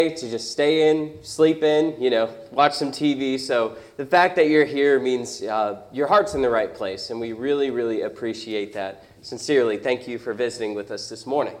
to just stay in, sleep in, watch some TV. So the fact that you're here means your heart's in the right place, and we really, really appreciate that. Sincerely, thank you for visiting with us this morning.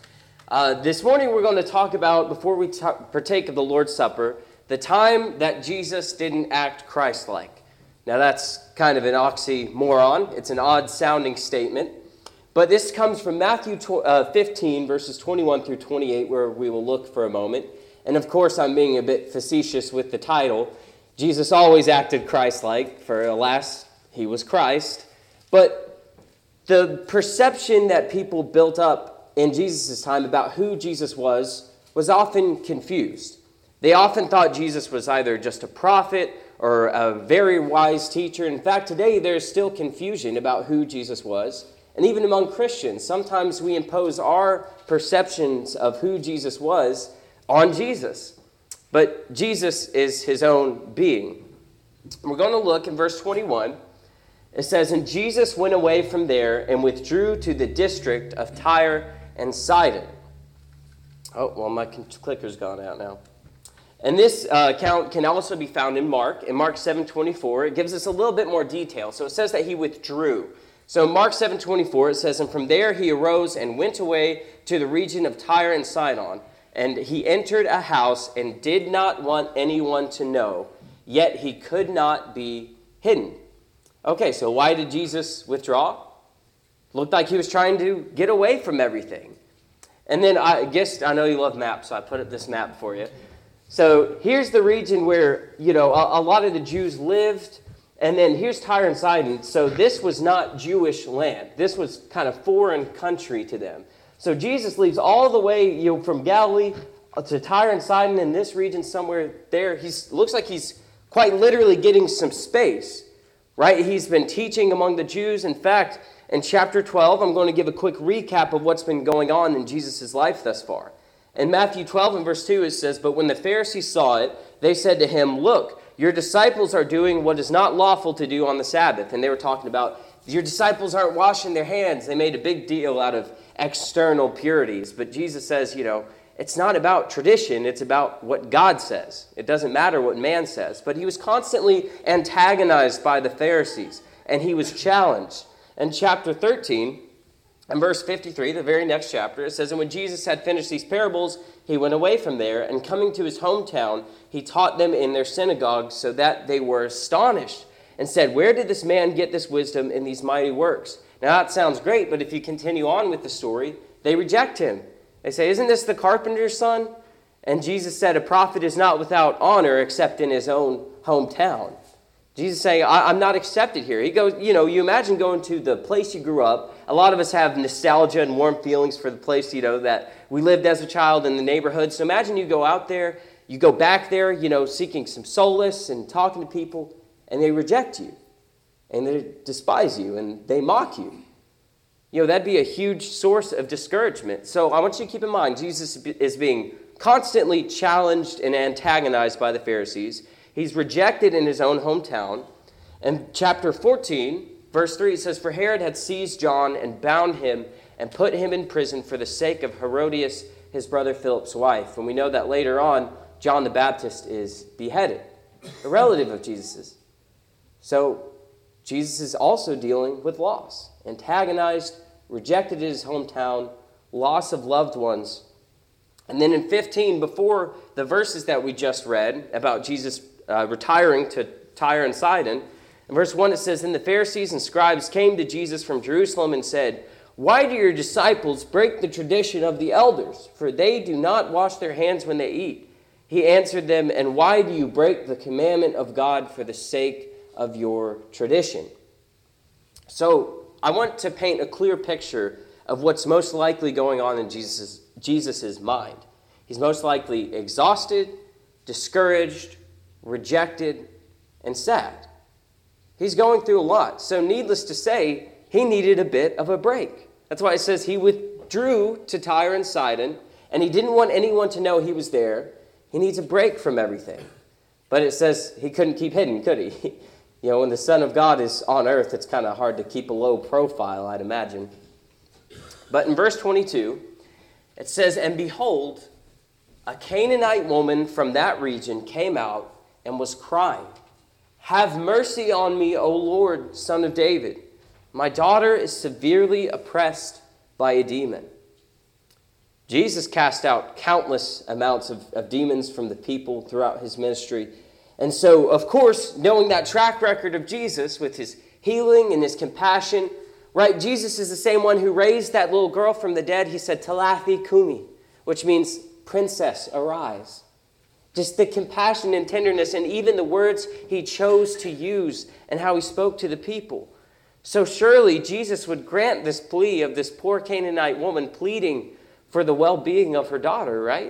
This morning we're going to talk about, before we partake of the Lord's Supper, the time that Jesus didn't act Christ-like. Now that's kind of an oxymoron. It's an odd-sounding statement. But this comes from Matthew 15, verses 21 through 28, where we will look for a moment. And of course, I'm being a bit facetious with the title. Jesus always acted Christ-like, for alas, he was Christ. But the perception that people built up in Jesus' time about who Jesus was often confused. They often thought Jesus was either just a prophet or a very wise teacher. In fact, today there's still confusion about who Jesus was. And even among Christians, sometimes we impose our perceptions of who Jesus was on Jesus. But Jesus is his own being. We're going to look in verse 21. It says, "And Jesus went away from there and withdrew to the district of Tyre and Sidon." Oh, well, my clicker's gone out now. And this account can also be found in Mark 7:24. It gives us a little bit more detail. So it says that he withdrew. So Mark 7:24, it says, "And from there he arose and went away to the region of Tyre and Sidon. And he entered a house and did not want anyone to know, yet he could not be hidden." Okay, so why did Jesus withdraw? Looked like he was trying to get away from everything. And then I know you love maps, so I put up this map for you. So here's the region where, a lot of the Jews lived. And then here's Tyre and Sidon. So this was not Jewish land. This was kind of foreign country to them. So Jesus leaves all the way from Galilee to Tyre and Sidon in this region somewhere there. Looks like he's quite literally getting some space, right? He's been teaching among the Jews. In fact, in chapter 12, I'm going to give a quick recap of what's been going on in Jesus' life thus far. In Matthew 12 and verse 2, it says, "But when the Pharisees saw it, they said to him, 'Look, your disciples are doing what is not lawful to do on the Sabbath.'" And they were talking about, your disciples aren't washing their hands. They made a big deal out of external purities. But Jesus says, it's not about tradition. It's about what God says. It doesn't matter what man says. But he was constantly antagonized by the Pharisees, and he was challenged. In chapter 13, in verse 53, the very next chapter, it says, "And when Jesus had finished these parables, he went away from there, and coming to his hometown, he taught them in their synagogue, so that they were astonished, and said, 'Where did this man get this wisdom and these mighty works?'" Now that sounds great, but if you continue on with the story, they reject him. They say, "Isn't this the carpenter's son?" And Jesus said, "A prophet is not without honor except in his own hometown." Jesus saying, I'm not accepted here. He goes, you imagine going to the place you grew up. A lot of us have nostalgia and warm feelings for the place, that we lived as a child in the neighborhood. So imagine you go out there, you go back there, seeking some solace and talking to people, and they reject you, and they despise you, and they mock you. That'd be a huge source of discouragement. So I want you to keep in mind, Jesus is being constantly challenged and antagonized by the Pharisees. He's rejected in his own hometown. In chapter 14, verse 3, it says, "For Herod had seized John and bound him and put him in prison for the sake of Herodias, his brother Philip's wife." And we know that later on, John the Baptist is beheaded, a relative of Jesus's. So Jesus is also dealing with loss, antagonized, rejected in his hometown, loss of loved ones. And then in 15, before the verses that we just read about Jesus retiring to Tyre and Sidon, in verse 1 it says, "Then the Pharisees and scribes came to Jesus from Jerusalem and said, 'Why do your disciples break the tradition of the elders? For they do not wash their hands when they eat.' He answered them, 'And why do you break the commandment of God for the sake of your tradition?'" So I want to paint a clear picture of what's most likely going on in Jesus's mind. He's most likely exhausted, discouraged, rejected, and sad. He's going through a lot. So needless to say, he needed a bit of a break. That's why it says he withdrew to Tyre and Sidon, and he didn't want anyone to know he was there. He needs a break from everything. But it says he couldn't keep hidden, could he? When the Son of God is on earth, it's kind of hard to keep a low profile, I'd imagine. But in verse 22, it says, "And behold, a Canaanite woman from that region came out and was crying, "Have mercy on me, O Lord, Son of David. My daughter is severely oppressed by a demon." Jesus cast out countless amounts of demons from the people throughout his ministry. And so, of course, knowing that track record of Jesus with his healing and his compassion, right? Jesus is the same one who raised that little girl from the dead. He said, "Talitha cumi," which means, "Princess, arise." Just the compassion and tenderness and even the words he chose to use and how he spoke to the people. So surely Jesus would grant this plea of this poor Canaanite woman pleading for the well-being of her daughter, right?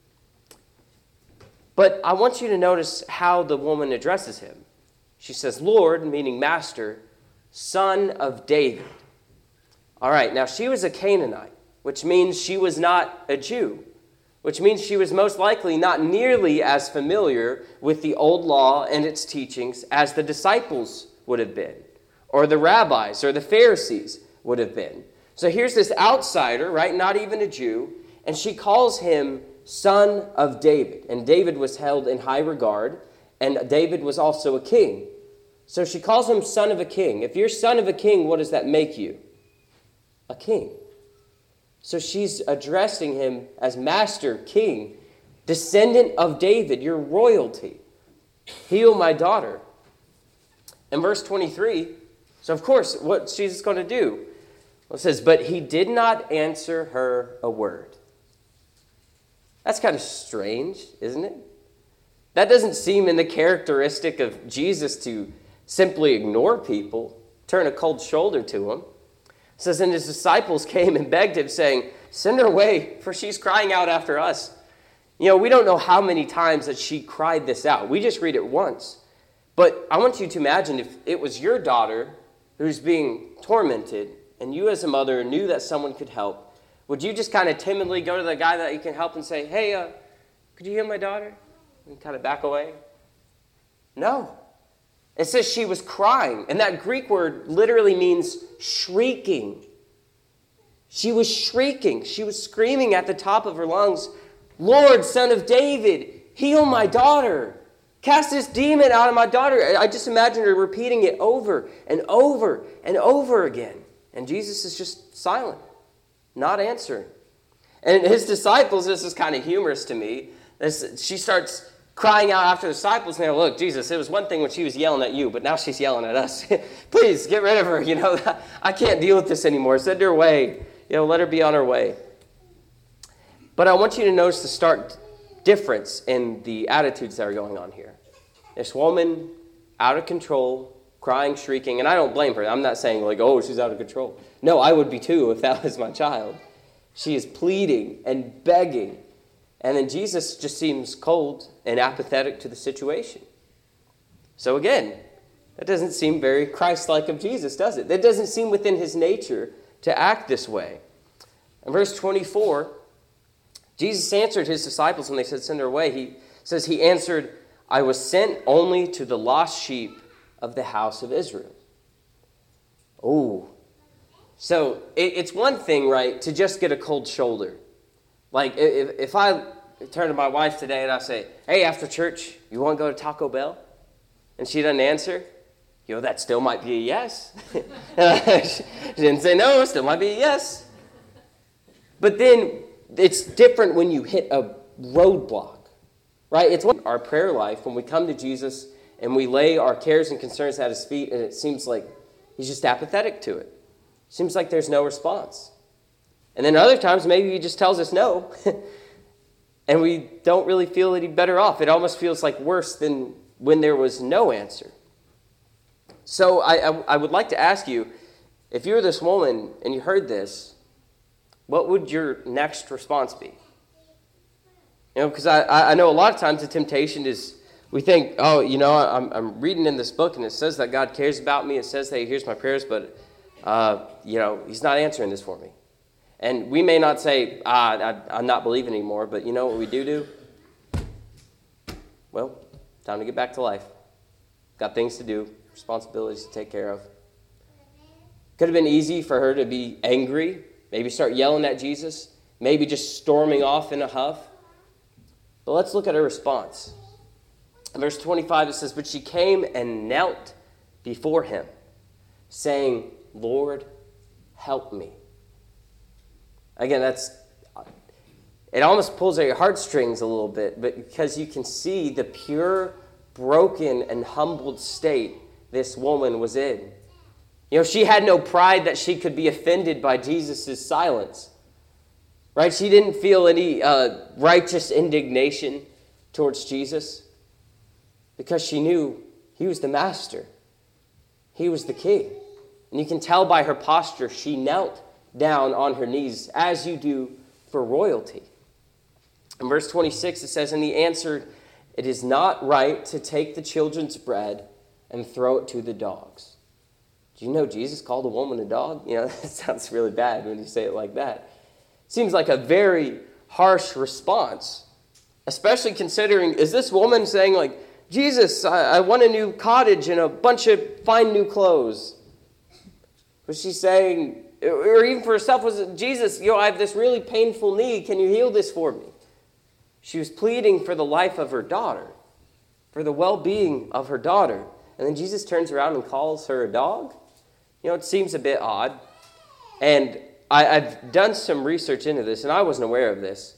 But I want you to notice how the woman addresses him. She says, "Lord," meaning master, "Son of David." All right, now she was a Canaanite, which means she was not a Jew, which means she was most likely not nearly as familiar with the old law and its teachings as the disciples would have been, or the rabbis or the Pharisees would have been. So here's this outsider, right, not even a Jew, and she calls him Son of David. And David was held in high regard, and David was also a king. So she calls him son of a king. If you're son of a king, what does that make you? A king. So she's addressing him as master, king, descendant of David, your royalty. Heal my daughter. In verse 23, so of course, what's Jesus going to do? Well, it says, "But he did not answer her a word." That's kind of strange, isn't it? That doesn't seem in the characteristic of Jesus to simply ignore people, turn a cold shoulder to them. It says, "And his disciples came and begged him, saying, 'Send her away, for she's crying out after us.'" You know, we don't know how many times that she cried this out. We just read it once. But I want you to imagine if it was your daughter who's being tormented, and you as a mother knew that someone could help, would you just kind of timidly go to the guy that you can help and say, "Hey, could you heal my daughter?" And kind of back away? No. It says she was crying, and that Greek word literally means shrieking. She was shrieking. She was screaming at the top of her lungs, "Lord, Son of David, heal my daughter. Cast this demon out of my daughter." I just imagine her repeating it over and over and over again. And Jesus is just silent, not answering. And his disciples, this is kind of humorous to me. She starts crying out after the disciples, and they're, "Look, Jesus, it was one thing when she was yelling at you, but now she's yelling at us. Please, get rid of her. You know, I can't deal with this anymore. Send her away. You know, let her be on her way." But I want you to notice the stark difference in the attitudes that are going on here. This woman, out of control, crying, shrieking, and I don't blame her. I'm not saying like, "Oh, she's out of control." No, I would be too if that was my child. She is pleading and begging. And then Jesus just seems cold and apathetic to the situation. So again, that doesn't seem very Christ-like of Jesus, does it? That doesn't seem within his nature to act this way. In verse 24, Jesus answered his disciples when they said, "Send her away." He says, he answered, "I was sent only to the lost sheep of the house of Israel." Oh, so it's one thing, right, to just get a cold shoulder. Like if I turn to my wife today and I say, "Hey, after church, you want to go to Taco Bell?" And she doesn't answer, you know, that still might be a yes. She didn't say no, still might be a yes. But then it's different when you hit a roadblock, right? It's our prayer life when we come to Jesus and we lay our cares and concerns at his feet, and it seems like he's just apathetic to it. Seems like there's no response. And then other times, maybe he just tells us no, and we don't really feel any better off. It almost feels like worse than when there was no answer. So I would like to ask you, if you were this woman and you heard this, what would your next response be? You know, because I know a lot of times the temptation is we think, "Oh, you know, I'm reading in this book and it says that God cares about me. It says that he hears my prayers, but, you know, he's not answering this for me." And we may not say, "I'm not believing anymore," but you know what we do? Well, time to get back to life. Got things to do, responsibilities to take care of. Could have been easy for her to be angry, maybe start yelling at Jesus, maybe just storming off in a huff. But let's look at her response. In verse 25, it says, "But she came and knelt before him, saying, 'Lord, help me.'" Again, it almost pulls at your heartstrings a little bit, but because you can see the pure, broken, and humbled state this woman was in. She had no pride that she could be offended by Jesus' silence. Right? She didn't feel any righteous indignation towards Jesus because she knew he was the master. He was the king. And you can tell by her posture, she knelt down on her knees, as you do for royalty. In verse 26, it says, "And he answered, 'It is not right to take the children's bread and throw it to the dogs.'" Do you know Jesus called a woman a dog? That sounds really bad when you say it like that. Seems like a very harsh response, especially considering, is this woman saying like, "Jesus, I want a new cottage and a bunch of fine new clothes"? Was she saying, or even for herself, was it, "Jesus, I have this really painful knee. Can you heal this for me?" She was pleading for the life of her daughter, for the well-being of her daughter. And then Jesus turns around and calls her a dog? It seems a bit odd. And I've done some research into this, and I wasn't aware of this.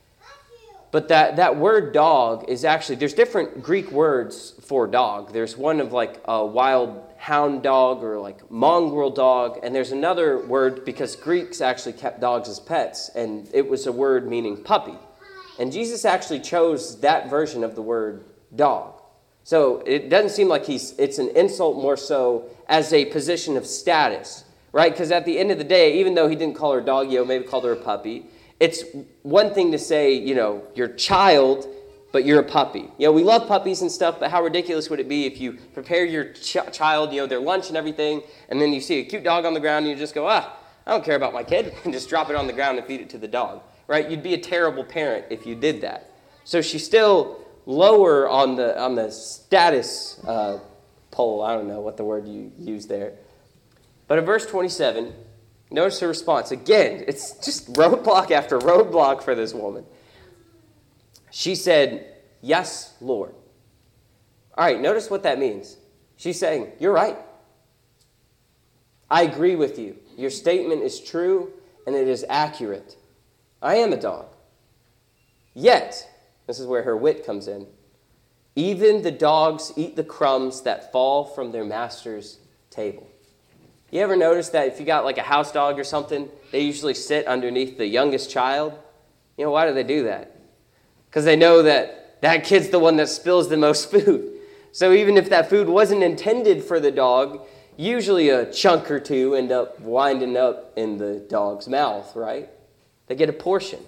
But that word dog is actually, there's different Greek words for dog. There's one of like a wild hound dog or like mongrel dog. And there's another word because Greeks actually kept dogs as pets. And it was a word meaning puppy. And Jesus actually chose that version of the word dog. So it doesn't seem like it's an insult more so as a position of status, right? Because at the end of the day, even though he didn't call her a dog, maybe called her a puppy, it's one thing to say, you're child, but you're a puppy. We love puppies and stuff, but how ridiculous would it be if you prepare your child, their lunch and everything, and then you see a cute dog on the ground and you just go, I don't care about my kid, and just drop it on the ground and feed it to the dog, right? You'd be a terrible parent if you did that. So she's still lower on the status pole. I don't know what the word you use there. But in verse 27, notice her response. Again, it's just roadblock after roadblock for this woman. She said, "Yes, Lord." All right, notice what that means. She's saying, "You're right. I agree with you. Your statement is true and it is accurate. I am a dog. Yet," this is where her wit comes in, "even the dogs eat the crumbs that fall from their master's table." You ever notice that if you got like a house dog or something, they usually sit underneath the youngest child? Why do they do that? Because they know that kid's the one that spills the most food. So even if that food wasn't intended for the dog, usually a chunk or two end up winding up in the dog's mouth, right? They get a portion.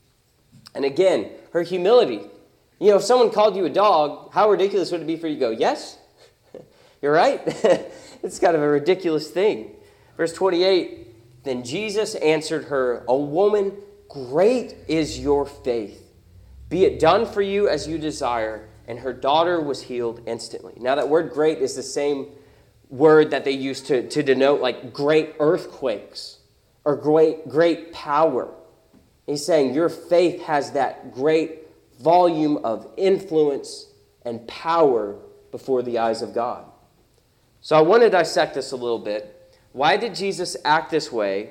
And again, her humility. If someone called you a dog, how ridiculous would it be for you to go, "Yes, you're right"? It's kind of a ridiculous thing. Verse 28, "Then Jesus answered her, 'O woman, great is your faith. Be it done for you as you desire.' And her daughter was healed instantly." Now that word "great" is the same word that they use to denote like great earthquakes or great power. He's saying your faith has that great volume of influence and power before the eyes of God. So I want to dissect this a little bit. Why did Jesus act this way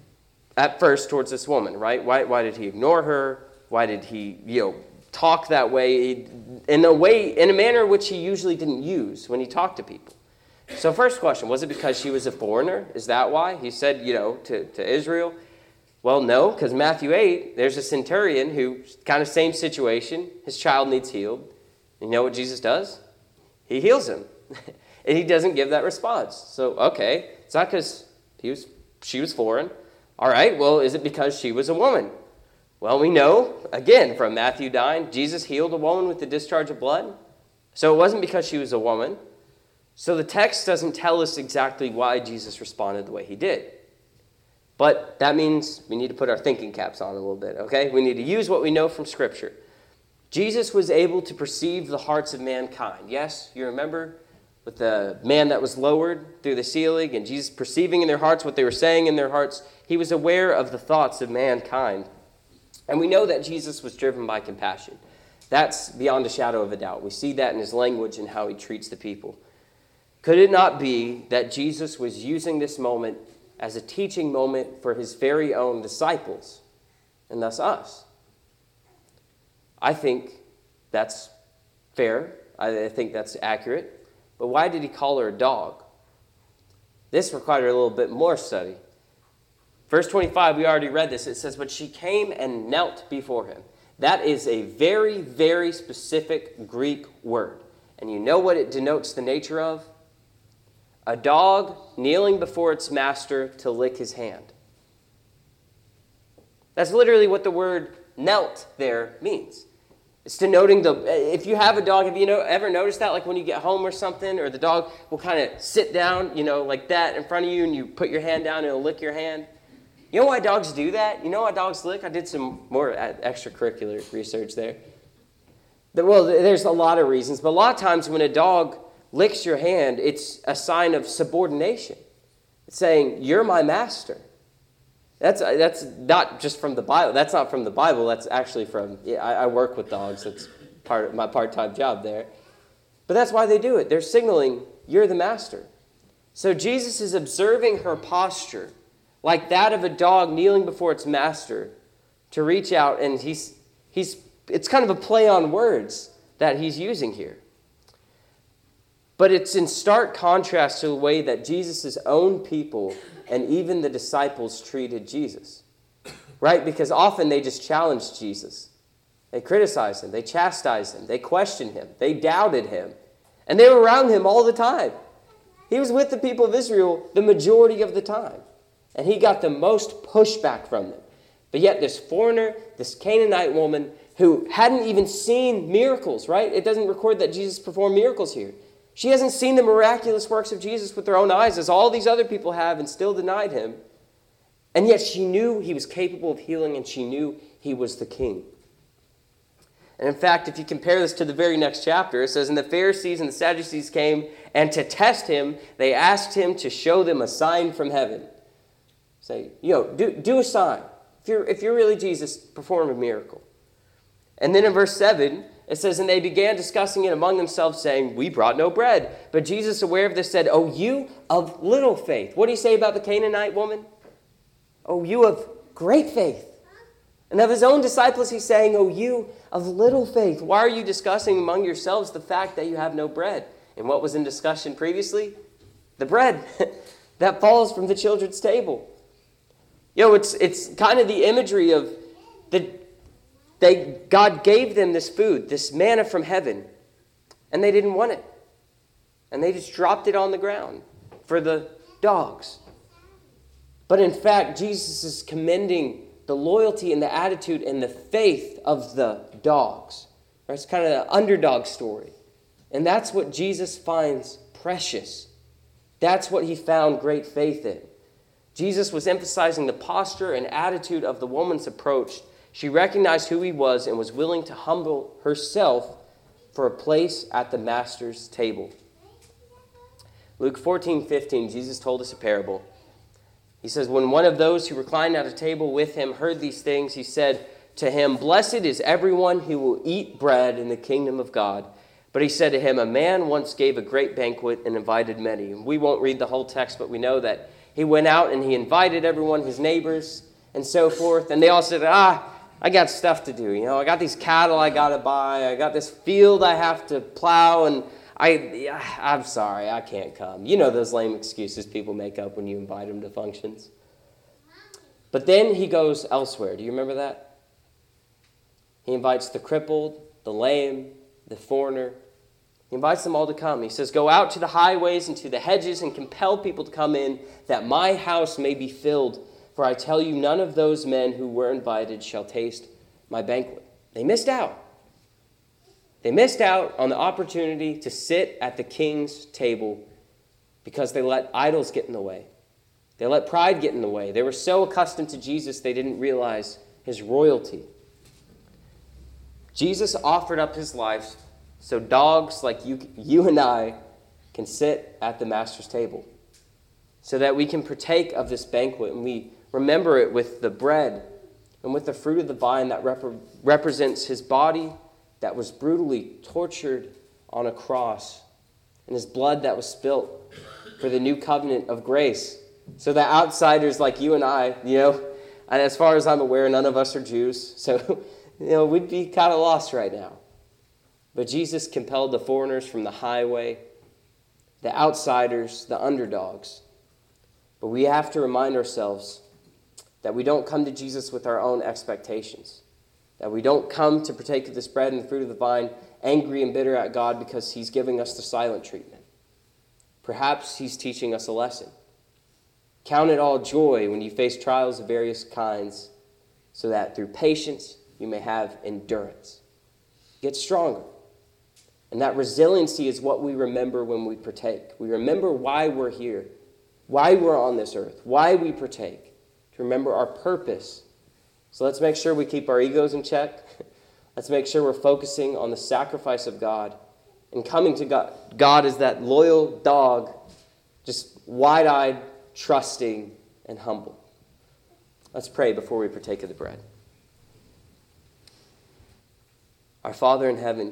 at first towards this woman, right? Why did he ignore her? Why did he, talk that way in a manner which he usually didn't use when he talked to people? So first question, was it because she was a foreigner? Is that why? He said, to Israel. Well, no, because Matthew 8, there's a centurion who, kind of same situation, his child needs healed. You know what Jesus does? He heals him. And he doesn't give that response. So, okay, it's not because she was foreign. All right, well, is it because she was a woman? Well, we know, again, from Matthew 9, Jesus healed a woman with the discharge of blood. So it wasn't because she was a woman. So the text doesn't tell us exactly why Jesus responded the way he did. But that means we need to put our thinking caps on a little bit, okay? We need to use what we know from Scripture. Jesus was able to perceive the hearts of mankind. Yes, you remember with the man that was lowered through the ceiling and Jesus perceiving in their hearts what they were saying in their hearts. He was aware of the thoughts of mankind. And we know that Jesus was driven by compassion. That's beyond a shadow of a doubt. We see that in his language and how he treats the people. Could it not be that Jesus was using this moment as a teaching moment for his very own disciples, and thus us? I think that's fair. I think that's accurate. But why did he call her a dog? This required a little bit more study. Verse 25, we already read this. It says, but she came and knelt before him. That is a very, very specific Greek word. And you know what it denotes the nature of? A dog kneeling before its master to lick his hand. That's literally what the word knelt there means. It's denoting if you have a dog, have you ever noticed that? Like when you get home or something, or the dog will kind of sit down, like that in front of you, and you put your hand down and it'll lick your hand. You know why dogs do that? You know why dogs lick? I did some more extracurricular research there. Well, there's a lot of reasons, but a lot of times when a dog licks your hand, it's a sign of subordination. It's saying, you're my master. That's not just from the Bible. That's not from the Bible. That's actually from, I work with dogs. That's part of my part-time job there. But that's why they do it. They're signaling, you're the master. So Jesus is observing her posture, like that of a dog kneeling before its master, to reach out, and it's kind of a play on words that he's using here. But it's in stark contrast to the way that Jesus' own people and even the disciples treated Jesus. Right? Because often they just challenged Jesus. They criticized him. They chastised him. They questioned him. They doubted him. And they were around him all the time. He was with the people of Israel the majority of the time. And he got the most pushback from them. But yet this foreigner, this Canaanite woman who hadn't even seen miracles, right? It doesn't record that Jesus performed miracles here. She hasn't seen the miraculous works of Jesus with her own eyes, as all these other people have, and still denied him. And yet she knew he was capable of healing, and she knew he was the king. And in fact, if you compare this to the very next chapter, it says, and the Pharisees and the Sadducees came, and to test him, they asked him to show them a sign from heaven. Say, do a sign. If you're really Jesus, perform a miracle. And then in verse 7, it says, and they began discussing it among themselves, saying, we brought no bread. But Jesus, aware of this, said, O you of little faith. What do you say about the Canaanite woman? O you of great faith. And of his own disciples, he's saying, O you of little faith. Why are you discussing among yourselves the fact that you have no bread? And what was in discussion previously? The bread that falls from the children's table. It's kind of the imagery of God gave them this food, this manna from heaven, and they didn't want it. And they just dropped it on the ground for the dogs. But in fact, Jesus is commending the loyalty and the attitude and the faith of the dogs. It's kind of an underdog story. And that's what Jesus finds precious. That's what he found great faith in. Jesus was emphasizing the posture and attitude of the woman's approach. She recognized who he was and was willing to humble herself for a place at the master's table. Luke 14:15, Jesus told us a parable. He says, when one of those who reclined at a table with him heard these things, he said to him, blessed is everyone who will eat bread in the kingdom of God. But he said to him, a man once gave a great banquet and invited many. We won't read the whole text, but we know that he went out and he invited everyone, his neighbors, and so forth. And they all said, I got stuff to do. I got these cattle I got to buy. I got this field I have to plow. And I'm sorry, I can't come. Those lame excuses people make up when you invite them to functions. But then he goes elsewhere. Do you remember that? He invites the crippled, the lame, the foreigner. He invites them all to come. He says, go out to the highways and to the hedges and compel people to come in, that my house may be filled. For I tell you, none of those men who were invited shall taste my banquet. They missed out. They missed out on the opportunity to sit at the king's table because they let idols get in the way. They let pride get in the way. They were so accustomed to Jesus, they didn't realize his royalty. Jesus offered up his life so dogs like you and I can sit at the master's table, so that we can partake of this banquet and we remember it with the bread and with the fruit of the vine that represents his body that was brutally tortured on a cross, and his blood that was spilt for the new covenant of grace, so that outsiders like you and I, and as far as I'm aware, none of us are Jews, so, we'd be kind of lost right now. But Jesus compelled the foreigners from the highway, the outsiders, the underdogs. But we have to remind ourselves that we don't come to Jesus with our own expectations, that we don't come to partake of this bread and the fruit of the vine angry and bitter at God because he's giving us the silent treatment. Perhaps he's teaching us a lesson. Count it all joy when you face trials of various kinds, so that through patience you may have endurance. Get stronger. And that resiliency is what we remember when we partake. We remember why we're here, why we're on this earth, why we partake, to remember our purpose. So let's make sure we keep our egos in check. Let's make sure we're focusing on the sacrifice of God and coming to God. God is that loyal dog, just wide-eyed, trusting, and humble. Let's pray before we partake of the bread. Our Father in heaven,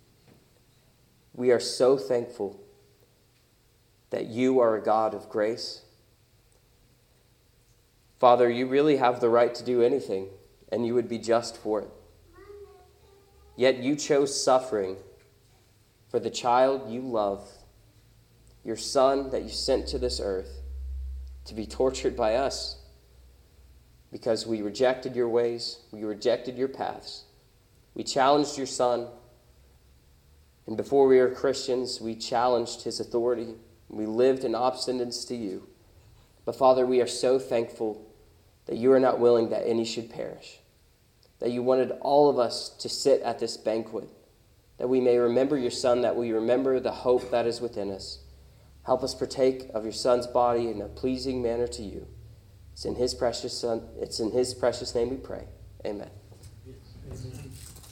we are so thankful that you are a God of grace. Father, you really have the right to do anything, and you would be just for it. Yet you chose suffering for the child you love, your Son that you sent to this earth, to be tortured by us because we rejected your ways, we rejected your paths. We challenged your Son, and before we were Christians, we challenged his authority. We lived in obstinance to you. But Father, we are so thankful that you are not willing that any should perish, that you wanted all of us to sit at this banquet, that we may remember your Son, that we remember the hope that is within us. Help us partake of your Son's body in a pleasing manner to you. It's in his precious name we pray. Amen. Yes, amen.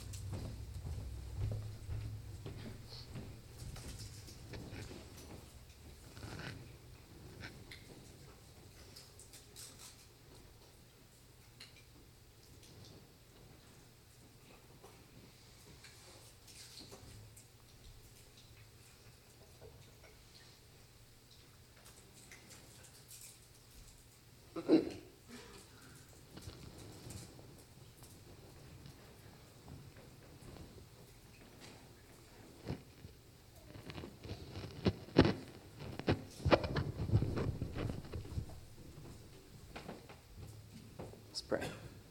Let's pray.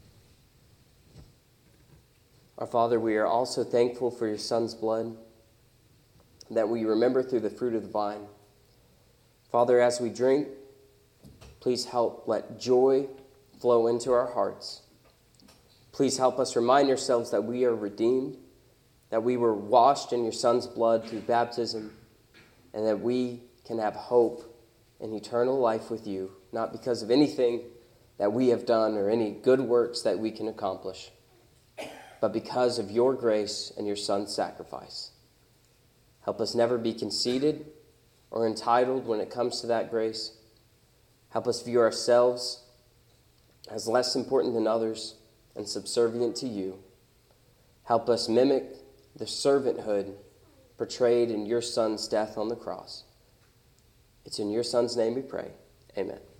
Our Father, we are also thankful for your Son's blood that we remember through the fruit of the vine. Father, as we drink, please help let joy flow into our hearts. Please help us remind ourselves that we are redeemed, that we were washed in your Son's blood through baptism, and that we can have hope and eternal life with you, not because of anything that we have done or any good works that we can accomplish, but because of your grace and your Son's sacrifice. Help us never be conceited or entitled when it comes to that grace. Help us view ourselves as less important than others and subservient to you. Help us mimic the servanthood portrayed in your Son's death on the cross. It's in your Son's name we pray. Amen.